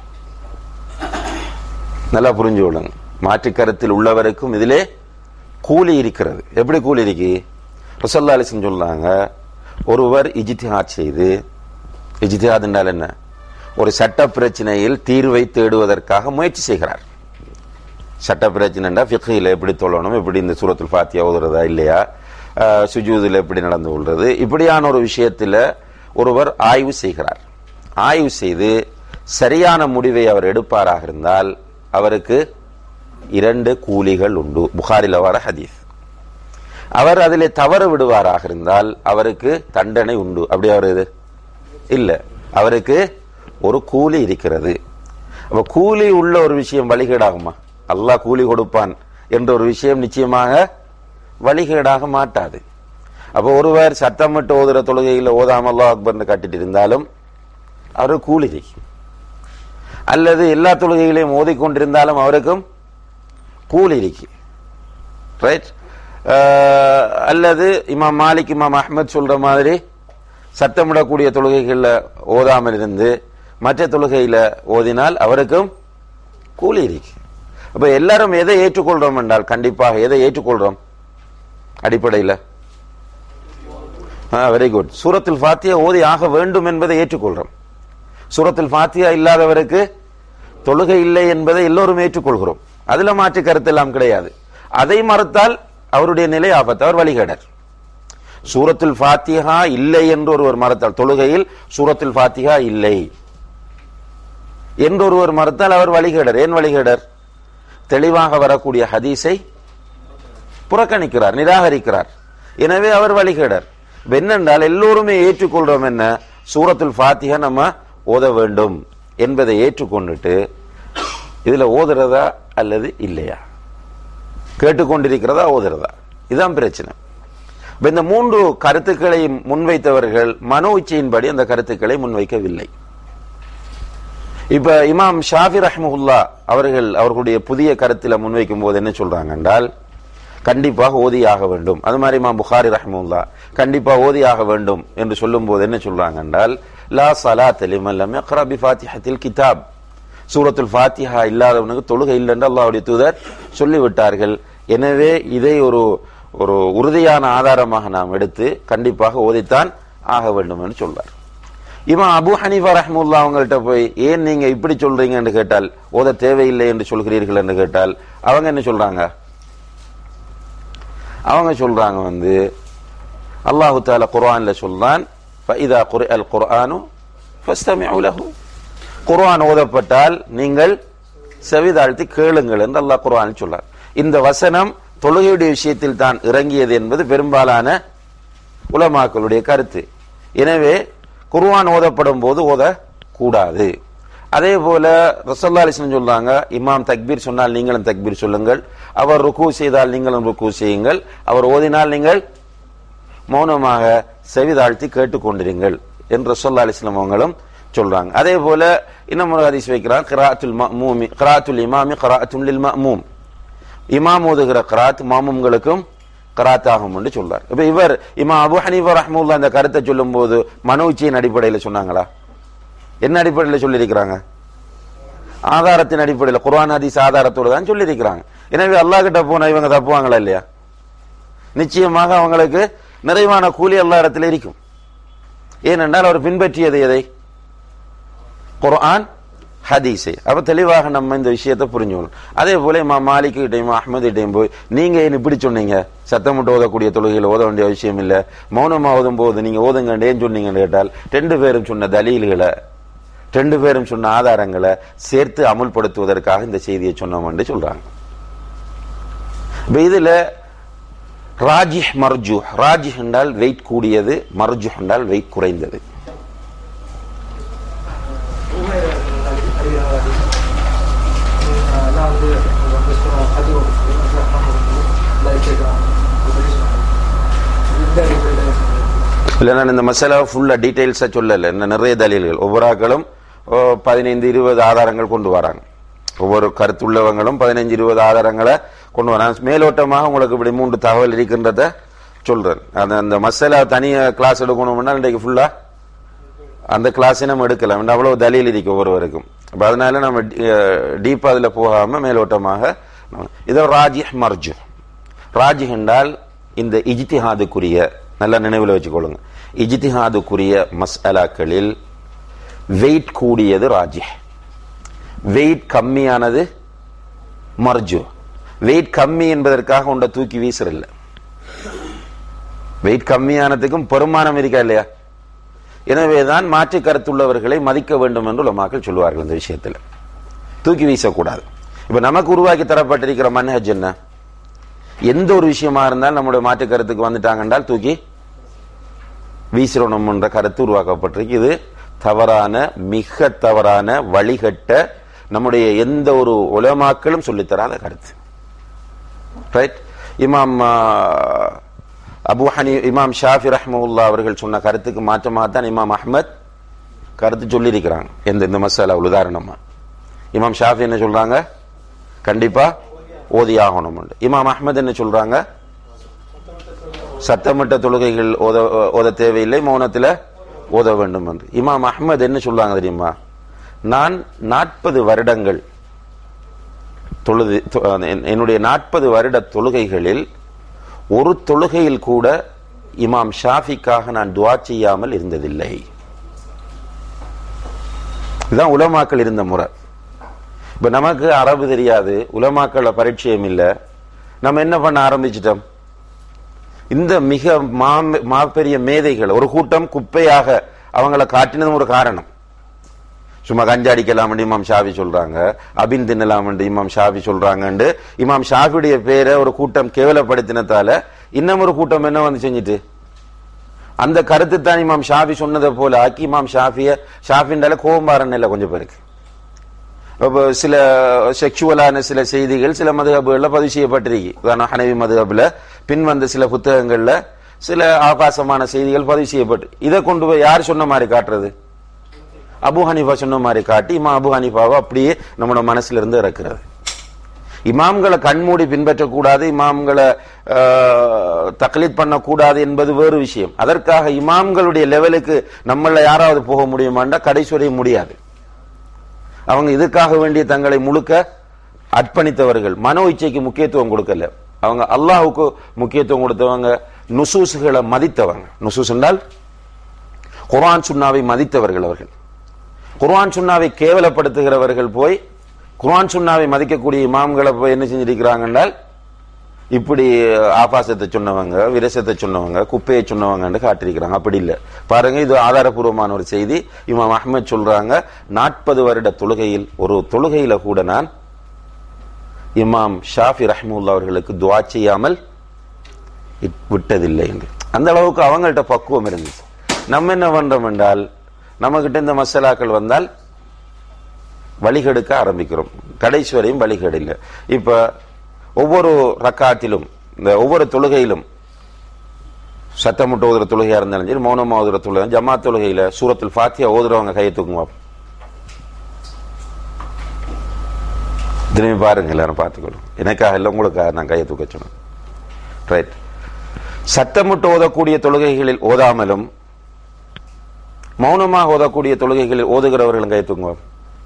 நல்லா புரிஞ்சு கொள்ளுங்க. மாற்று கருத்தில் உள்ளவருக்கும் இதிலே கூலி இருக்கிறது. எப்படி கூலி இருக்கு? ரசூலுல்லாஹி அலைஹி வஸல்லம் சொல்றாங்க, ஒருவர் இஜ்திஹாத் செய்து, இஜ்திஹாத் என்றால் என்ன? ஒரு சட்ட பிரச்சனையில் தீர்வை தேடுவதற்காக முயற்சி செய்கிறார். சட்ட பிரச்சனைண்டா ஃபிக்ஹில் எப்படி தொழணும், எப்படி இந்த சூரத்துல் ஃபாத்திஹா ஓதுறதா இல்லையா, சுஜூதில் எப்படி நடந்து கொள்றது, இப்படியான ஒரு விஷயத்தில் ஒருவர் ஆய்வு செய்கிறார். ஆய்வு செய்து சரியான முடிவை அவர் எடுப்பாராக இருந்தால் அவருக்கு 2 கூலிகள் உண்டு. புகாரில் வர ஹதீஸ். அவர் அதிலே தவறு விடுவாராக இருந்தால் அவருக்கு தண்டனை உண்டு. அப்படி அவர் இது இல்ல, அவருக்கு ஒரு கூலி இருக்கிறது. அப்ப கூலி உள்ள ஒரு விஷயம் வழிகேடாகுமா? அல்லாஹ் கூலி கொடுப்பான் என்ற ஒரு விஷயம் நிச்சயமாக வழிகேடாக மாட்டாது. அப்ப ஒருவர் சத்தமிட்டு ஓதுற தொழுகையில் ஓதாம அல்லாஹ் அக்பர்னு காட்டிட்டு இருந்தாலும் அவரு கூலி, அல்லது எல்லா தொழுகைகளையும் ஓதிக்கொண்டிருந்தாலும் அவருக்கும் கூலி இருக்கு. ரைட்? அல்லது இமாம் மாலிக், இமாம் அஹ்மத் சொல்ற மாதிரி சத்தமிடக்கூடிய தொழுகைகள்ல ஓதாமல் இருந்து மற்ற தொழுகையில ஓதினால் அவருக்கும் கூலி இருக்கு. அப்ப எல்லாரும் எதை ஏற்றுக்கொள்றோம் என்றால் கண்டிப்பாக எதை ஏற்றுக்கொள்றோம் அடிப்படையில்? Very good. சூரத்துல் ஃபாத்திஹா ஓதி ஆக வேண்டும் என்பதை ஏற்றுக்கொள்றோம். சூரத்துல் ஃபாத்திஹா இல்லாதவருக்கு தொழுகை இல்லை என்பதை எல்லோரும் ஏற்றுக்கொள்கிறோம். அதுல மாற்று கருத்து எல்லாம் கிடையாது. அதை மறுத்தால் அவருடைய நிலை ஆபத்து, அவர் வழிகேடர். சூரத்துல் ஃபாத்திஹா இல்லை என்று ஒருவர் மறுத்தால், தொழுகையில் சூரத்துல் ஃபாத்திஹா இல்லை என்று ஒருவர் மறுத்தால் அவர் வழிகேடர். ஏன் வழிகேடர்? தெளிவாக வரக்கூடிய ஹதீஸை புறக்கணிக்கிறார், நிராகரிக்கிறார். எனவே அவர் வழிகேடர். என்னென்றால் எல்லோருமே ஏற்றுக்கொள்றோம் என்ன, சூரத்துல் ஃபாத்திஹா நம்ம ஓத வேண்டும் என்பதை ஏற்றுக்கொண்டுட்டு இதுல ஓதுறதா அல்லது இல்லையா, கேட்டுக்கொண்டிருக்கிறதா ஓதுறதா, இதுதான் பிரச்சனை. இந்த 3 கருத்துக்களை முன்வைத்தவர்கள் மனோ இச்சையின்படி அந்த கருத்துக்களை முன்வைக்கவில்லை. இப்ப இமாம் ஷாஃபி ரஹ்மஹுல்லா அவர்களுடைய புதிய கருத்துல முன்வைக்கும் போது என்ன சொல்றாங்க என்றால் கண்டிப்பாக ஓதியாக வேண்டும். அது மாதிரி இமாம் புகாரி ரஹ்மஹுல்லா கண்டிப்பா ஓதியாக வேண்டும் என்று சொல்லும் போது என்ன சொல்றாங்க என்றால் லா ஸலாத்த லிமன் லம் யக்ரா பிஃபாத்திஹத்தில் கிதாப், சூரத்துல் ஃபாத்திஹா இல்லாதவனுக்கு தொழுகை இல்லை என்று அல்லாஹ்வுடைய தூதர் சொல்லிவிட்டார்கள். எனவே இதை ஒரு உறுதியான ஆதாரமாக நாம் எடுத்து கண்டிப்பாக ஓதித்தான் ஆக வேண்டும் என்று சொல்றார். இமாம் அபு ஹனீஃபா ரஹ்மத்துல்லாஹி அவங்கள்ட்ட போய் ஏன் நீங்க இப்படி சொல்றீங்க என்று கேட்டால், ஓத தேவையில்லை என்று சொல்கிறீர்கள் என்று கேட்டால் அவங்க என்ன சொல்றாங்க? அவங்க சொல்றாங்க அல்லாஹ் தஆலா குர்ஆன்ல சொல்றான் ஃபஇதா குரிஅல் குர்ஆனு ஃபஸ்தமிஉ லஹு, குர்ஆன் ஓதப்பட்டால் நீங்கள் செவிதாழ்த்தி கேளுங்கள் என்று அல்லாஹ் குர்ஆனில் சொல்றார். இந்த வசனம் தொழுகையுடைய விஷயத்தில் தான் இறங்கியது என்பது பெரும்பாலான உலமாக்களுடைய கருத்து. எனவே குர்ஆன் ஓதப்படும் போது ஓதக்கூடாது. அதே போல ரசூலுல்லாஹி அலைஹி வஸல்லம் சொல்றாங்க, இமாம் தக்பீர் சொன்னால் நீங்களும் தக்பீர் சொல்லுங்கள், அவர் ருக்கு செய்தால் நீங்களும் ருக்கு செய்யுங்கள், அவர் ஓதினால் நீங்கள் மௌனமாக செவிதாழ்த்தி கேட்டுக்கொண்டிருங்கள் என்று ரசூலுல்லாஹி அலைஹி வஸல்லம் அவங்களும் சொல்றாங்க. அதே போல இன்னும் ஒரு ஹதீஸ் வைக்கிறார், கிராஅத்துல் இமாமி கிராஅத்துன் லில் மஅமூம், இமாம் ஓதுகிற கிராத் மாமும்களுக்கும் கிராத் ஆகும் என்று சொல்றார். இப்ப இவர் இமாம் அபு ஹனீஃபா ரஹ்மத்துல்லாஹி இந்த கருத்தை சொல்லும் போது மனோச்சியின் அடிப்படையில் சொன்னாங்களா? என்ன அடிப்படையில் சொல்லியிருக்கிறாங்க? ஆதாரத்தின் அடிப்படையில், குர்ஆன் ஹதீஸ் ஆதாரத்தோடு தான் சொல்லியிருக்கிறாங்க. எனவே அல்லாஹ் கிட்ட போனா இவங்க தப்புவாங்களா இல்லையா? நிச்சயமாக அவங்களுக்கு நிறைவான கூலி அல்லாஹ் இடத்துல இருக்கும். ஏனென்றால் அவர் பின்பற்றியது எதை? குர்ஆன் ஹதீஸை. அப்ப தெளிவாக நம்ம இந்த விஷயத்தை புரிஞ்சுக்கணும். அதே போல இமாம் மாலிக் கிட்டையும் அஹ்மது கிட்டையும் போய் நீங்க ஏன் இப்படி சொன்னீங்க, சத்தமிட்டு ஓதக்கூடிய தொழுகையில் ஓத வேண்டிய விஷயம் இல்ல, மௌனமா ஓதும் போது நீங்க ஓதுங்கன்னு சொன்னீங்கன்னு கேட்டால், ரெண்டு பேரும் சொன்ன தலீல்களை, ரெண்டு பேரும் சொன்ன ஆதாரங்களை சேர்த்து அமுல்படுத்துவதற்காக இந்த செய்தியை சொன்னோம் என்று சொல்றாங்க. இதுல ராஜிஹ் மர்ஜூஹ், ராஜிஹ் என்றால் வெயிட் கூடியது, மர்ஜூஹ் என்றால் வெயிட் குறைந்தது. இல்ல நான் இந்த மசாலா ஃபுல்லா டீடைல்ஸா சொல்லல, நிறைய தலீல்கள், ஒவ்வொரு ஆக்களும் 15-20 ஆதாரங்கள் கொண்டு வராங்க. ஒவ்வொரு கருத்துள்ளவங்களும் 15-20 ஆதாரங்களை கொண்டு வராங்க. மேலோட்டமாக உங்களுக்கு இப்படி 3 தகவல் இருக்கின்றத சொல்றேன். அந்த மசாலா தனியா கிளாஸ் எடுக்கணும்னா இன்றைக்கு ஃபுல்லா அந்த கிளாஸை நம்ம எடுக்கலாம். அவ்வளவு தலீல் இருக்கு ஒவ்வொருவருக்கும். அதனால நம்ம டீப்பா அதுல போகாம மேலோட்டமாக இதோ ராஜிஹ் மர்ஜூஹ். ராஜிஹ் என்றால் இந்த இஜ்திஹாதுக்குரிய, நல்ல நினைவில் வச்சுக்கொள்ளுங்க, இஜ்திஹாதுக்குரிய மஸ்அலாக்களில் வெயிட் கூடியது ராஜிஹ், வெயிட் கம்மியானது மர்ஜூஹ். வெயிட் கம்மி என்பதற்காக உண்ட தூக்கி வீசுறல்ல, வெயிட் கம்மியானதுக்கும் பெருமானம் இருக்கா இல்லையா? எனவேதான் மாற்று கருத்துள்ளவர்களை மதிக்க வேண்டும் என்று உலமாக்கள் சொல்லுவார்கள். இந்த விஷயத்தில் தூக்கி வீசக்கூடாது. இப்ப நமக்கு உருவாக்கி தரப்பட்டிருக்கிற மன்ஹஜ் என்ன? எந்த ஒரு விஷயமா இருந்தாலும் நம்முடைய மாற்று கருத்துக்கு வந்துட்டாங்க என்றால் தூக்கி வீசிடணும் என்ற கருத்து உருவாக்கப்பட்டிருக்கு. இது தவறான, மிக தவறான, வழிகட்ட, நம்முடைய எந்த ஒரு உலமாக்களும் சொல்லித்தராத கருத்து. ரைட்? இமாம் ஷாஃபி ரஹ்மத்துல்லாஹி அவர்கள் சொன்ன கருத்துக்கு மாற்றமாக தான் இமாம் அஹ்மத் கருத்து சொல்லியிருக்கிறாங்க. இந்த மசாலா உதாரணமா இமாம் ஷாஃபி என்ன சொல்றாங்க? கண்டிப்பா ஓதியாகணும். இமாம் அஹ்மத் என்ன சொல்றாங்க? சத்தமிட்ட தொழுகைகள் ஓத தேவையில்லை, மௌனத்துல ஓத வேண்டும் என்று. இமாம் அஹ்மத் என்ன சொல்றாங்க தெரியுமா? நான் 40 வருடங்கள் தொழுது, என்னுடைய 40 வருட தொழுகைகளில் ஒரு தொழுகையில் கூட இமாம் ஷாஃபிக்காக நான் துஆ செய்யாமல் இருந்ததில்லை. இதுதான் உலமாக்கள் இருந்த முறை. இப்ப நமக்கு அரபு தெரியாது, உலமாக்கள பரிச்சயம் இல்ல, நம்ம என்ன பண்ண ஆரம்பிச்சிட்டோம்? இந்த மிக மாபெரிய மேதைகள் ஒரு கூட்டம் குப்பையாக அவங்கள காட்டினதும் ஒரு காரணம். சும்மா கஞ்சாடிக்கலாம் இமாம் ஷாஃபி சொல்றாங்க, அபின் தின்னலாம் இமாம் ஷாஃபி சொல்றாங்க. இமாம் ஷாஃபியுடைய பேரை ஒரு கூட்டம் கேவலப்படுத்தினதால இன்னும் ஒரு கூட்டம் என்ன வந்து செஞ்சுட்டு அந்த கருத்து தான் இமாம் ஷாஃபி சொன்னதை போல ஆக்கி இமாம் ஷாஃபின்றால கோபம்பாரன் இல்லை கொஞ்சம் பேருக்கு. சில செக்சுவலான சில செய்திகள் சில மதுஹபுகள்ல பதிவு செய்யப்பட்டிருக்கு. உதாரணம் ஹனவி மதுஹபுல பின் வந்த சில புத்தகங்கள்ல சில ஆபாசமான செய்திகள் பதிவு செய்யப்பட்டு, இதை கொண்டு போய் யார் சொன்ன மாதிரி காட்டுறது? அபு ஹனீஃபா சொன்ன மாதிரி காட்டி இமாம் அபு ஹனீஃபாவை அப்படியே நம்மளோட மனசுல இருந்து இறக்குறது. இமாம்களை கண்மூடி பின்பற்றக்கூடாது, இமாம்களை தக்லீத் பண்ணக்கூடாது என்பது வேறு விஷயம். அதற்காக இமாம்களுடைய லெவலுக்கு நம்மள யாராவது போக முடியுமாண்டா கடைசி வரை முடியாது. அவங்க இதுக்காக வேண்டிய தங்களை முழுக்க அர்ப்பணித்தவர்கள், மனோ இச்சைக்கு முக்கியத்துவம் கொடுக்கல, அவங்க அல்லாஹுக்கு முக்கியத்துவம் கொடுத்தவங்க, நுசூசுகளை மதித்தவங்க. நுசூஸ் என்றால் குர்ஆன் சுன்னாவை மதித்தவர்கள். அவர்கள் குர்ஆன் சுன்னாவை கேவலப்படுத்துகிறவர்கள் போய் குர்ஆன் சுன்னாவை மதிக்கக்கூடிய இமாம்களை போய் என்ன செஞ்சிருக்கிறாங்க என்றால் இப்படி ஆபாசத்தை சொன்னவங்க, விரசத்தை சொன்னவங்க, குப்பையை சொன்னவங்க காட்டிருக்கிறாங்க. அப்படி இல்லை. பாருங்க, இது ஆதாரபூர்வமான ஒரு செய்தி. இமாம் அஹ்மத் சொல்றாங்க, 40 வருட தொழுகையில் ஒரு தொழுகையில கூட நான் இமாம் ஷாஃபி ரஹ்மத்துல்லாஹி அவர்களுக்கு துஆ செய்யாமல் விட்டதில்லை என்று. அந்த அளவுக்கு அவங்கள்ட்ட பக்குவம் இருந்துச்சு. நம்ம என்ன பண்றோம் என்றால், நம்ம கிட்ட இந்த மசாலாக்கள் வந்தால் வழிகெடுக்க ஆரம்பிக்கிறோம். கடைசி வரையும் வழிகேடு இல்லை. இப்ப ஒவ்வொரு ரக்காத்திலும், இந்த ஒவ்வொரு தொழுகையிலும், சத்தமிட்டு ஓதுற தொழுகையா இருந்தாலும் சரி, மௌனமா ஓதுற தொழுகை, ஜமாத் தொழுகையில சூரத்துல் ஃபாத்திஹா ஓதுறவங்க கையை தூக்குங்க. திரும்பி பாருங்க, எல்லாரும் பார்த்துக்கணும். எனக்காக இல்லை, உங்களுக்காக நான் கையை தூக்க சொன்னேன். ரைட். சத்தமிட்டு ஓதக்கூடிய தொழுகைகளில் ஓதாமலும் மௌனமாக ஓதக்கூடிய தொழுகைகளில் ஓதுகிறவர்களும் கையை தூக்குங்க.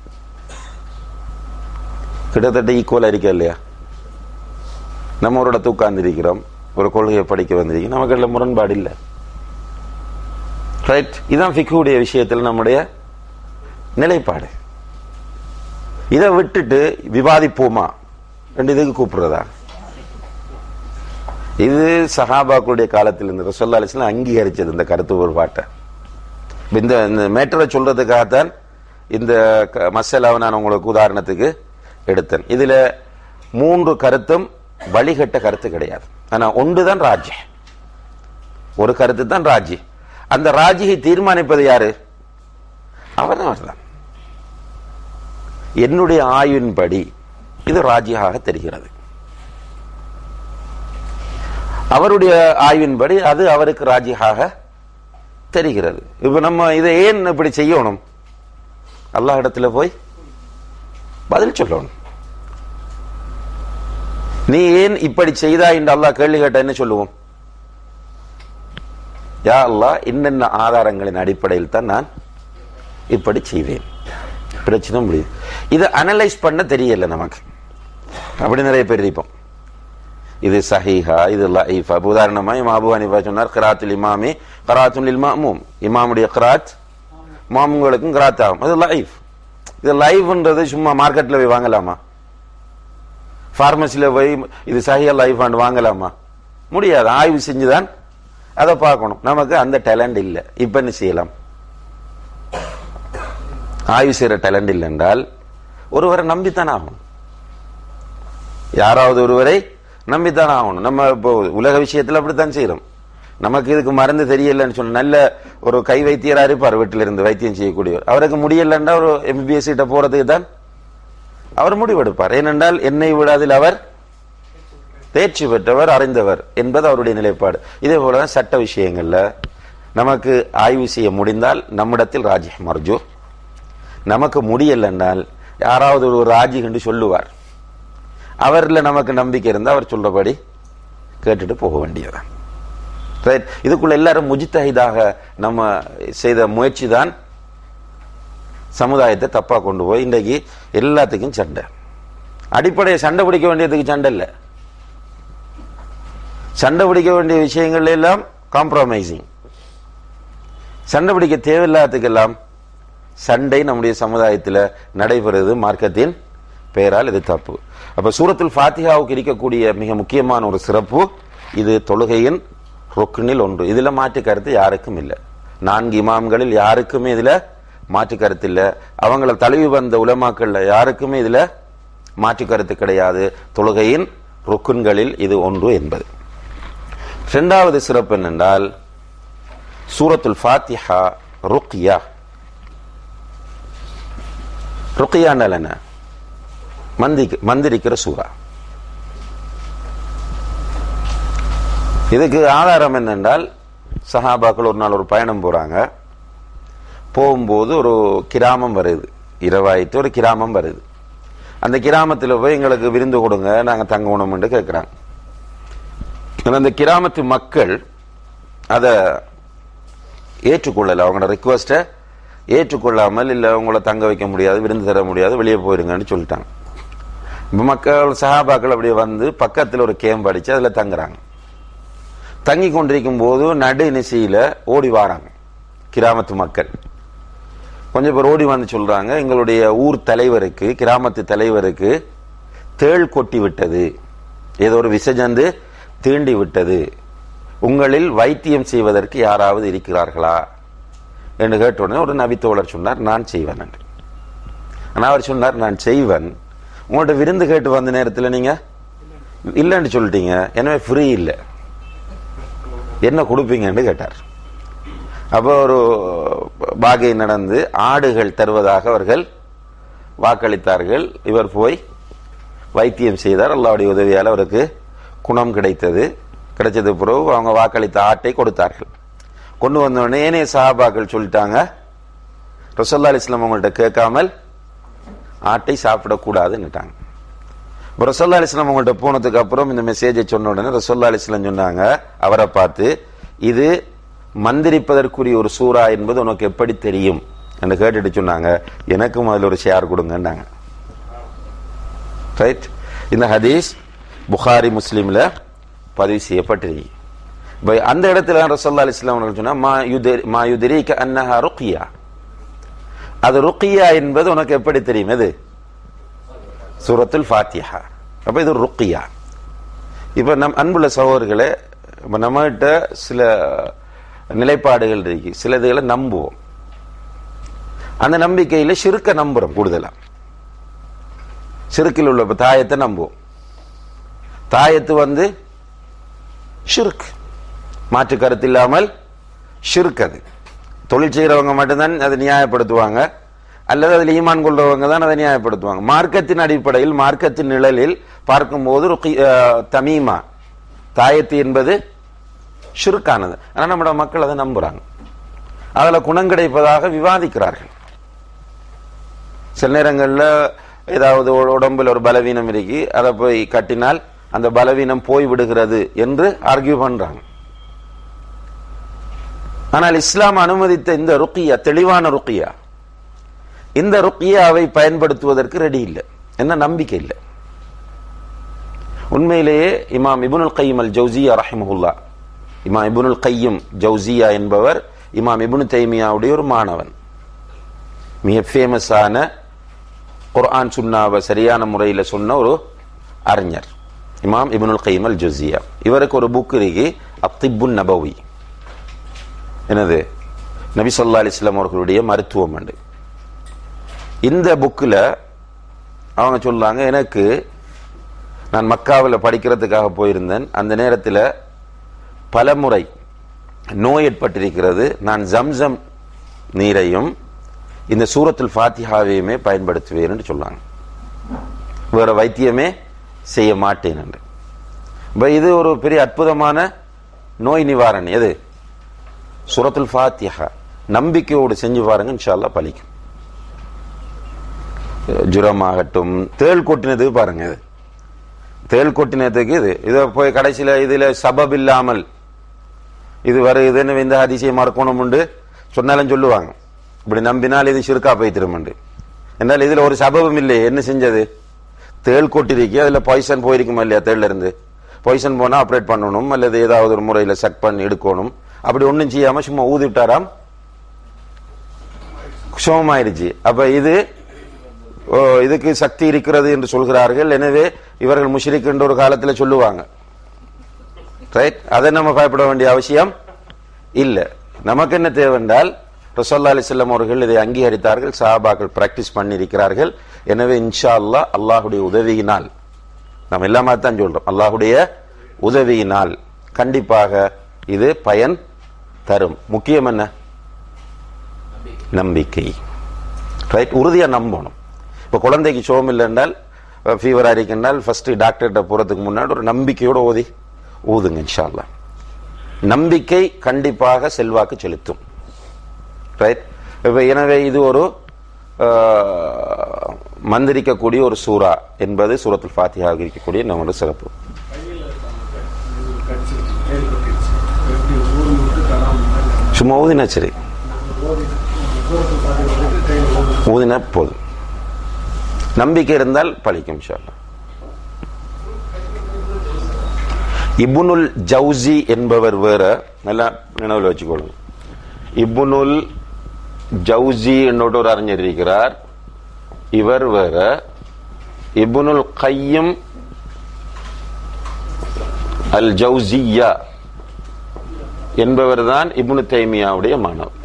கிட்டத்தட்ட ஈக்குவலா இருக்க இல்லையா? நம்ம ஒரு இடத்து உட்கார்ந்து இருக்கிறோம், ஒரு கொள்கையை படிக்க வந்திருக்கோம், நமக்கு எல்லாம் முரண்பாடு இல்லை. ரைட். இதுதான் ஃபிக்ஹுடைய விஷயத்தில் நம்முடைய நிலைப்பாடு. இதை விட்டுட்டு விவாதிப்போமா ரெண்டு இதுக்கு கூப்பிடுறதா? இது சஹாபாக்களுடைய காலத்தில் இந்த ரசூலுல்லாஹி அலைஹி வஸல்லம் அங்கீகரிச்சது இந்த கருத்து வேறுபாட்டை. இந்த மேட்டரை சொல்றதுக்காகத்தான் இந்த மசலாவை நான் உங்களுக்கு உதாரணத்துக்கு எடுத்தேன். இதுல 3 கருத்தும் வழிகட்ட கருத்து கிடையாது. ஆனா ஒன்றுதான் ராஜி, ஒரு கருத்து தான் ராஜி. அந்த ராஜியை தீர்மானிப்பது யாரு? அவர்தான். என்னுடைய ஆய்வின்படி இது ராஜியாக தெரிகிறது, அவருடைய ஆய்வின்படி அது அவருக்கு ராஜியாக தெரிகிறது. இப்ப நம்ம இதை ஏன் இப்படி செய்யணும்? அல்லாஹ் இடத்துல போய் பதில் சொல்லணும். நீ ஏன் இப்படி செய்தா என்று அல்லாஹ் கேள்வி கேட்ட என்ன சொல்லுவோம்? யா அல்லாஹ், என்னென்ன ஆதாரங்களின் அடிப்படையில் தான் நான் இப்படி செய்வேன். பிரச்சனை முடியுது. இதை அனலைஸ் பண்ண தெரியல நமக்கு. அப்படி நிறைய பேர் இருப்போம். இது சஹீஹா, இது லஈஃபா. உதாரணமா இமாம் அபூ ஹனீஃபா சொன்னார், கிராத்துல் இமாமி கிராத்துல் லில் மஅமூம். இமாமுடைய கிராத் மாமுங்களுக்கும் கிராத் ஆகும். அது லஈஃப். இது லைஃப்ன்றது சும்மா மார்க்கெட்ல போய் வாங்கலாமா? பார்மசியில போய் இது சஹீஹா லைஃபான்னு வாங்கலாமா? முடியாது. ஆய்வு செஞ்சுதான் அதை பார்க்கணும். நமக்கு அந்த டேலண்ட் இல்லை. இப்ப என்ன செய்யலாம்? ஆய்வு செய்யற டேலண்ட் இல்லை என்றால் ஒருவரை நம்பித்தான் ஆகணும். யாராவது ஒருவரை நம்பித்தான் ஆகணும். நம்ம இப்போ உலக விஷயத்துல அப்படித்தான் செய்யறோம். நமக்கு இதுக்கு மருந்து தெரியலன்னு சொன்ன நல்ல ஒரு கை வைத்தியரா இருப்பார், வீட்டில இருந்து வைத்தியம் செய்யக்கூடியவர். அவருக்கு முடியலன்னா ஒரு MBBS கிட்ட போறதுக்கு தான் அவர் முடிவெடுப்பார். ஏனென்றால் என்னை விட அதில் அவர் தேர்ச்சி பெற்றவர், அறிந்தவர் என்பது அவருடைய நிலைப்பாடு. இதே போலதான் சட்ட விஷயங்கள்ல நமக்கு ஆய்வு செய்ய முடிந்தால் நம்மிடத்தில் ராஜி மர்ஜூ. நமக்கு முடியல என்றால் யாராவது ஒரு ராஜி என்று சொல்லுவார். அவரில் நமக்கு நம்பிக்கை இருந்தால் அவர் சொல்றபடி கேட்டுட்டு போக வேண்டியதான். ரைட். இதுக்குள்ள எல்லாரும் முஜ்தஹிதாக நம்ம செய்த முயற்சி தான் சமுதாயத்தை தப்பா கொண்டு போய் இன்றைக்கு எல்லாத்துக்கும் சண்டை. அடிப்படையை சண்டை பிடிக்க வேண்டியதுக்கு சண்டை இல்லை. சண்டை பிடிக்க வேண்டிய விஷயங்கள் எல்லாம் காம்ப்ரமைசிங். சண்டை பிடிக்க தேவையில்லாததுக்கெல்லாம் சண்டை நம்முடைய சமுதாயத்தில் நடைபெறுவது மார்க்கத்தின் பெயரால். இது தப்பு. அப்ப சூரத்துல் ஃபாத்திஹாவுக்கு இருக்கக்கூடிய மிக முக்கியமான ஒரு சிறப்பு, இது தொழுகையின் ருக்னில் ஒன்று. இதுல மாற்று கருத்து யாருக்கும் இல்லை. 4 இமாம்களில் யாருக்குமே இதுல மாற்று கருத்து இல்லை. அவங்கள தழுவி வந்த உலமாக்கள்ல யாருக்குமே இதுல மாற்று கருத்து கிடையாது. தொழுகையின் ருக்குன்களில் இது ஒன்று என்பது. 2வது சிறப்பு என்னென்றால் சூரத்துல் ஃபாத்திஹா ருக்யா. ருக்யானால் என்ன? மந்திரிக்கிற சூரா. இதுக்கு ஆதாரம் என்னென்றால் சஹாபாக்கள் ஒரு நாள் ஒரு பயணம் போறாங்க. போகும்போது ஒரு கிராமம் வருது, இரவாயிட்டு ஒரு கிராமம் வருது. அந்த கிராமத்தில் போய் எங்களுக்கு விருந்து கொடுங்க, நாங்கள் தங்கணும் என்று கேட்கிறாங்க. அந்த கிராமத்து மக்கள் அதை ஏற்றுக்கொள்ளல. அவங்களோட ரிக்வஸ்ட்டை ஏற்றுக்கொள்ளாமல், இல்லை உங்களை தங்க வைக்க முடியாது, விருந்து தர முடியாது, வெளியே போயிருங்கன்னு சொல்லிட்டாங்க. மக்கள் சஹாபாக்கள் அப்படியே வந்து பக்கத்தில் ஒரு கேம்ப் அடிச்சு அதுல தங்குறாங்க. தங்கி கொண்டிருக்கும் போது நடு நிசையில ஓடி வாராங்க கிராமத்து மக்கள். கொஞ்சம் பேர் ஓடி வந்து சொல்றாங்க, எங்களுடைய ஊர் தலைவருக்கு, கிராமத்து தலைவருக்கு தேள் கொட்டி விட்டது, ஏதோ ஒரு விசஜந்து தீண்டி விட்டது, உங்களில் வைத்தியம் செய்வதற்கு யாராவது இருக்கிறார்களா என்று கேட்ட உடனே ஒரு நபித்தோழர் சொன்னார், நான் செய்வேன் என்று. ஆனா அவர் சொன்னார், நான் செய்வேன், உங்கள்ட்ட விருந்து கேட்டு வந்த நேரத்தில் நீங்க இல்லைன்னு சொல்லிட்டீங்க, எனவே ஃப்ரீ இல்லை, என்ன கொடுப்பீங்கன்னு கேட்டார். அப்போ ஒரு பாகை நடந்து ஆடுகள் தருவதாக அவர்கள் வாக்களித்தார்கள். இவர் போய் வைத்தியம் செய்தார். அல்லாஹ்வுடைய உதவியால் அவருக்கு குணம் கிடைத்தது. கிடைச்சது பிறகு அவங்க வாக்களித்த ஆட்டை கொடுத்தார்கள். கொண்டு வந்தோடனே ஏனைய சஹாபாக்கள் சொல்லிட்டாங்க, ரசூலுல்லாஹி அலைஹி வஸல்லம் அவங்கள்ட்ட கேட்காமல் ஆட்டை சாப்பிடக்கூடாதுன்னுட்டாங்க. ரசூலுல்லாஹி அலைஹி வஸல்லம் அவங்கள்ட்ட போனதுக்கு அப்புறம் இந்த மெசேஜை சொன்ன உடனே ரசூலுல்லாஹி அலைஹி வஸல்லம் சொன்னாங்க அவரை பார்த்து, இது மந்திரிப்பதற்குரிய ஒரு சூரா என்பது உனக்கு எப்படி தெரியும் என்று கேட்டுட்டு சொன்னாங்க, எனக்கும் அதில் ஒரு ஷேர் கொடுங்கன்னாங்க. ரைட். இந்த ஹதீஸ் புகாரி முஸ்லிம்ல பதிவு செய்யப்பட்டிருக்கு. அந்த இடத்துல ரசூலுல்லாஹி அலைஹி வஸல்லம் அவர்கள் சொன்னா மா யுத்ரீக அன்னஹா ருக்யா, அது ருக்யா என்பது உனக்கு எப்படி தெரியும்? எது? சூரத்துல் ஃபாத்திஹா. அப்ப இது ருக்யா. இப்ப நம் அன்புள்ள சகோதரர்களே, நம்மகிட்ட சில நிலைப்பாடுகள் இருக்கு, சில இதுகளை நம்புவோம். அந்த நம்பிக்கையில ஷிர்க்க நம்புறோம். கூடுதலா ஷிர்கில் உள்ள தாயத்தை நம்புவோம். தாயத்து ஷிர்க், மாற்று கருத்து இல்லாமல் ஷிர்க். அது தொழில் செய்யறவங்க மட்டும்தான் அதை நியாயப்படுத்துவாங்க, அல்லது அதில் ஈமான் கொள்றவங்க தான் அதை நியாயப்படுத்துவாங்க. மார்க்கத்தின் அடிப்படையில், மார்க்கத்தின் நிழலில் பார்க்கும்போது தமீமா, தாயத்து என்பது ஷிர்கானது. ஆனால் நம்மளோட மக்கள் அதை நம்புறாங்க, அதுல குணம் கிடைப்பதாக விவாதிக்கிறார்கள். சில நேரங்களில் ஏதாவது உடம்புல ஒரு பலவீனம் இருக்கு, அதை போய் கட்டினால் அந்த பலவீனம் போய் விடுகிறது என்று ஆர்கியூ பண்றாங்க. ஆனால் இஸ்லாம் அனுமதித்த இந்த ருக்கியா தெளிவான ருக்கியா, இந்த ருக்கியாவை பயன்படுத்துவதற்கு ரெடி இல்லை, என்ன நம்பிக்கை இல்லை. உண்மையிலேயே இமாம் இப்னுல் கையிம் அல் ஜௌசியா ரஹிமஹுல்லாஹ், இமாம் இப்னுல் கையிம் ஜௌசியா என்பவர் இமாம் இப்னு தைமியாவுடைய ஒரு மாணவன், மிக ஃபேமஸான குர்ஆன் சுன்னாவை சரியான முறையில் சொன்ன ஒரு அறிஞர் இமாம் இப்னுல் கையிம் அல் ஜௌசியா. இவருக்கு ஒரு புக் இருக்கு, அத்திப்புன் நபவி, என்னது நபி ஸல்லல்லாஹு அலைஹி வஸல்லம் அவர்களுடைய மருத்துவம். இந்த புக்கில் அவங்க சொல்லாங்க, எனக்கு நான் மக்காவில் படிக்கிறதுக்காக போயிருந்தேன், அந்த நேரத்தில் பல முறை நோய் ஏற்பட்டிருக்கிறது, நான் ஜம்சம் நீரையும் இந்த சூரத்துல் ஃபாத்திஹாவையுமே பயன்படுத்துவேன் என்று சொன்னாங்க, வேற வைத்தியமே செய்ய மாட்டேன் என்று. இது ஒரு பெரிய அற்புதமான நோய் நிவாரணி. எது? சூரத்துல் ஃபாத்திஹா. நம்பிக்கையோடு செஞ்சு பாருங்க, இன்ஷா அல்லாஹ் பலிக்கும். ஜுரமாகட்டும், தேள் கொட்டினதுக்கு பாருங்க, இது தேள் கொட்டினதுக்கு இதை போய் கடைசியில் இதுல சபப் இல்லாமல் இது வருதுன்னு இந்த அதிசயம் மறக்கணும் உண்டு சொன்னாலும் சொல்லுவாங்க, இப்படி நம்பினால் இது ஷிர்கா போய்த்திரும் உண்டு. என்றால் இதுல ஒரு சபபம் இல்லை. என்ன செஞ்சது? தேள் கொட்டிருக்கு, அதுல பாய்சன் போயிருக்குமா இல்லையா? தேள்ல இருந்து பாய்சன் போனா ஆப்ரேட் பண்ணணும், அல்லது ஏதாவது ஒரு முறையில செக் பண்ணி எடுக்கணும். அப்படி ஒன்றும் செய்யாம சும்மா ஊதிவிட்டாராம், சுகமாயிருச்சு. அப்ப இதுக்கு சக்தி இருக்கிறது என்று சொல்கிறார்கள். எனவே இவர்கள் முஷ்ரிக் என்ற ஒரு காலத்தில் சொல்லுவாங்க. ரைட்? அதை நம்ம பயப்பட வேண்டிய அவசியம் இல்லை. நமக்கு என்ன தேவைன்றால், ரசூலுல்லாஹி அலைஹி வஸல்லம் அவர்கள் இதை அங்கீகரித்தார்கள், சஹாபாக்கள் பிராக்டிஸ் பண்ணி இருக்கிறார்கள். எனவே இன்ஷா அல்லாஹ் அல்லாஹுடைய உதவியினால், நம்ம எல்லாமே தான் சொல்றோம், அல்லாஹுடைய உதவியினால் கண்டிப்பாக இது பயன் தரும். முக்கியம் என்ன? நம்பிக்கை. ரைட்? உறுதியா நம்பணும். இப்ப குழந்தைக்கு சோகம் இல்லை என்றால், ஃபீவரா இருக்கின்றால், ஃபர்ஸ்ட் டாக்டர்கிட்ட போறதுக்கு முன்னாடி ஒரு நம்பிக்கையோட ஊதுங்க இன்ஷா அல்லாஹ். நம்பிக்கை கண்டிப்பாக செல்வாக்கு செலுத்தும். ரைட்? எனவே இது ஒரு மந்திரிக்கக்கூடிய ஒரு சூரா என்பது சூரத்துல் ஃபாத்திஹா இருக்கக்கூடிய நம்மளோட சிறப்பு. சும்மா ஊதினா சரி, ஊதினா போதும். நம்பிக்கை இருந்தால் பலிக்கும் இன்ஷா அல்லாஹ். இப்னுல் ஜௌசி என்பவர் வேற, நல்லா நினைவில் வச்சுக்கொள்ளுங்க. இப்னுல் ஜௌசி என்னோட ஒரு அறிஞர் இருக்கிறார், இவர் வேற. இப்னுல் கையிம் அல் ஜௌசியா என்பவர் தான் இப்னு தைமியாவுடைய மாணவர்.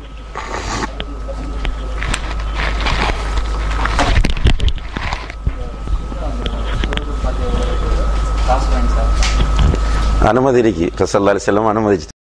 அனுமதி இருக்கு, ரசூலுல்லாஹி அலைஹி வஸல்லம் அனுமதிச்சு